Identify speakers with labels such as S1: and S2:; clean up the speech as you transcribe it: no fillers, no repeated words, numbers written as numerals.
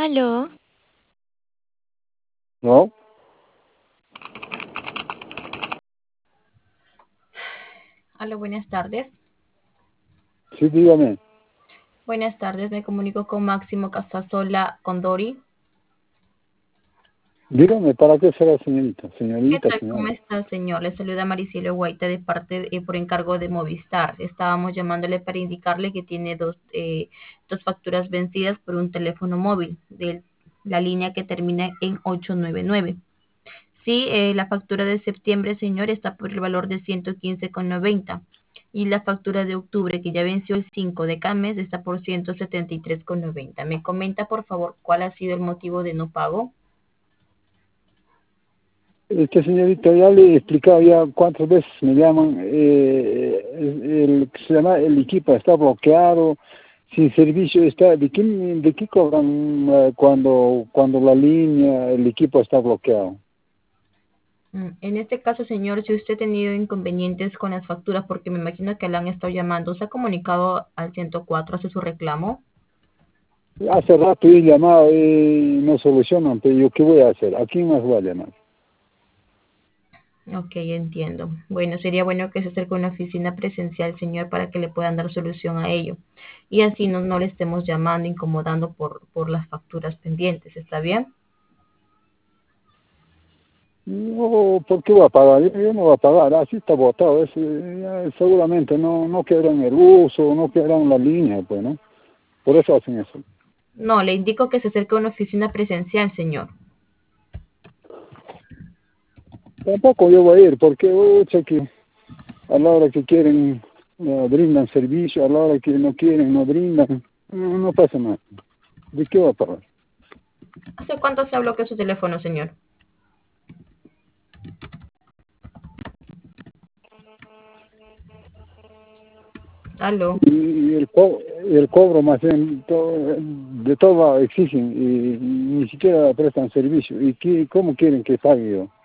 S1: Aló,
S2: ¿No?
S3: Aló, buenas tardes.
S2: Sí, dígame.
S3: Buenas tardes, me comunico con Máximo Casasola Condori.
S2: Dígame, ¿para qué será, señorita?
S3: ¿Qué
S2: Señorita,
S3: tal? ¿Cómo
S2: señora.
S3: está, señor? Le saluda Maricielo Guaita de parte, por encargo de Movistar. Estábamos llamándole para indicarle que tiene dos facturas vencidas por un teléfono móvil de la línea que termina en 899. Sí, la factura de septiembre, señor, está por el valor de 115,90. Y la factura de octubre, que ya venció el 5 de cada mes, está por 173,90. ¿Me comenta, por favor, cuál ha sido el motivo de no pago?
S2: Señorita, ya le he explicado ya cuántas veces me llaman. Se llama el equipo está bloqueado, sin servicio está. ¿De qué cobran cuando la línea, el equipo está bloqueado?
S3: En este caso, señor, si usted ha tenido inconvenientes con las facturas, porque me imagino que la han estado llamando, ¿se ha comunicado al 104, hace su reclamo?
S2: Hace rato he llamado y no solucionan, pero yo, ¿qué voy a hacer? ¿A quién más voy a llamar?
S3: Ok, entiendo. Bueno, sería bueno que se acerque a una oficina presencial, señor, para que le puedan dar solución a ello. Y así no le estemos llamando, incomodando por las facturas pendientes. ¿Está bien?
S2: No, ¿por qué voy a pagar? Yo no voy a pagar, así está botado. Seguramente no quedan el uso, no quedan la línea, pues, ¿no? Por eso hacen eso.
S3: No, le indico que se acerque a una oficina presencial, señor.
S2: Tampoco yo voy a ir, porque que a la hora que quieren brindan servicio, a la hora que no quieren no brindan, no pasa nada. ¿De qué voy a pagar?
S3: ¿Hace cuánto se bloqueó su teléfono, señor? Aló.
S2: Y el cobro más bien, de todo exigen y ni siquiera prestan servicio. ¿Y cómo quieren que pague yo?